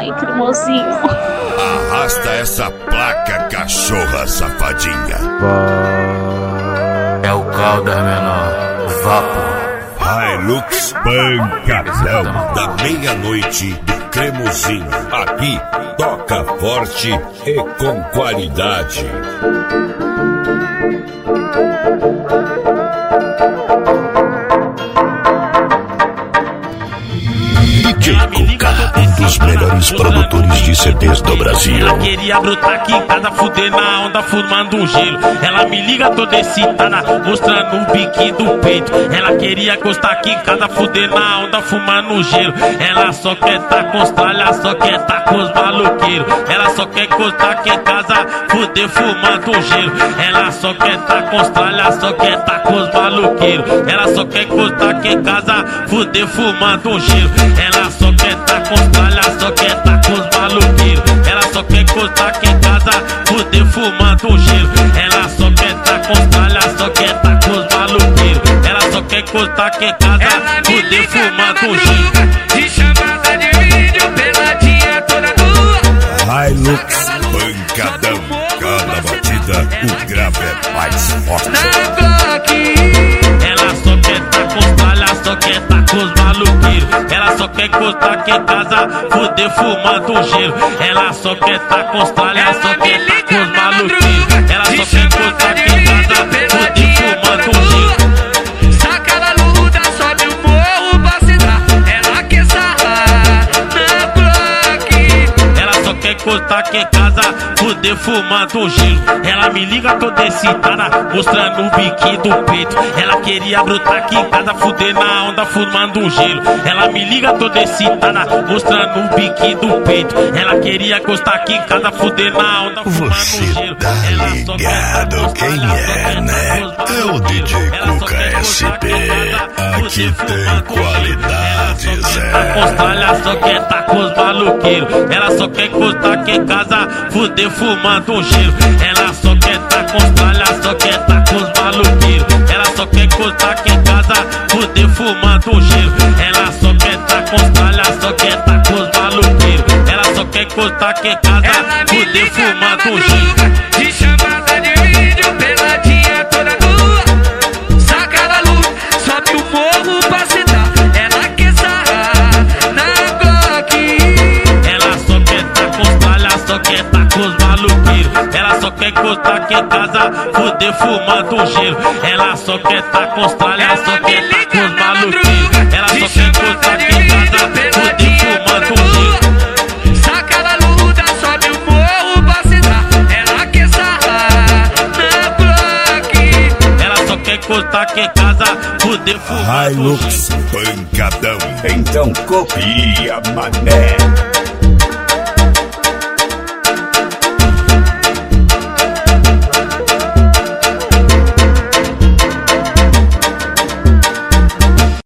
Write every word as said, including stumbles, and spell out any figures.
Ai, cremosinho. Arrasta essa placa, cachorra safadinha. É o Caldas menor, Vapo. Hilux Pancadão da meia-noite do Cremosinho. Aqui toca forte e com qualidade. D J Cuca, um dos melhores produtores de C Ds do Brasil. Ela queria brotar aqui em casa, fuder na onda, fumando um gelo. Ela me liga toda excitada, mostrando o biquinho do peito. Ela queria gostar aqui em casa, fuder na onda, fumando um gelo. Ela só quer tá com os tralhas, só quer tá com os maloqueiros. Ela só quer gostar aqui em casa, fuder fumando um gelo. Ela só quer tá com os tralhas, só quer tá com os maloqueiros. Ela só quer gostar aqui em casa, fuder fumando um gelo. Ela só quer tá com os tralhas, só quer tá com os maloqueiros. Ela só quer gostar aqui em casa, fuder fumando um gelo. Ela só quer tá com os tralhas, só quer tá com os maloqueiros. Ela só quer gostar aqui em casa, fuder fumando um gelo. De chamada de vídeo, peladinha toda nua. Hilux Pancadão, cada batida o grave é mais forte. Ela só quer tá com os tralhas, só quer tá com os maloqueiros. Ela só quer gostar aqui em casa, fuder fumando um gelo. Ela só quer tá com os tralhas, só quer tá com os maloqueiros. Ela só quer gostar aqui em casa, fuder fumando um gelo. Saca na luta, sobe o morro pra cidrar. Ela quer sarrar na bloque. Ela só quer gostar aqui em casa, fuder fumando um gelo. Ela me liga toda excitada, mostrando o biquinho do peito. Ela queria brotar aqui em casa, fuder na onda, fumando um gelo. Ela me liga toda excitada, mostrando o biquinho do peito. Ela queria gostar aqui em casa, fuder na onda, fumando um gelo. Você tá ligado quem é, né? É o D J Cuca S P. Aqui tem qualidades, é. Com os tralhas, só quer tá com os maloqueiros. Ela só quer gostar aqui em casa, fuder fumando um gelo. Ela só quer tá com os tralhas, só quer tá com os maloqueiros. Ela só quer gostar aqui em casa, fuder fumando um gelo. Ela só quer tá com os tralhas, só quer tá com os maloqueiros. Ela só quer gostar aqui em casa, fuder fumando um gelo. De chamada de vídeo, peladinha toda nua. Saca na luz, sobe o morro pra sentar. Ela quer sarrar na bloque. Ela só quer tá com os tralhas, só quer tá com os maloqueiros. Ela só quer gostar aqui em casa, fuder fumando um gelo. Ela só quer tá com os tralhas, só quer tá com os maloqueiros. Ela só quer gostar aqui em casa, fuder fumando um gelo. Saca na luta, sobe o morro pra sentar. Ela quer sarrar na bloque. Ela só quer gostar aqui em casa, fuder fumando um gelo. Hilux Pancadão, então copia, mané.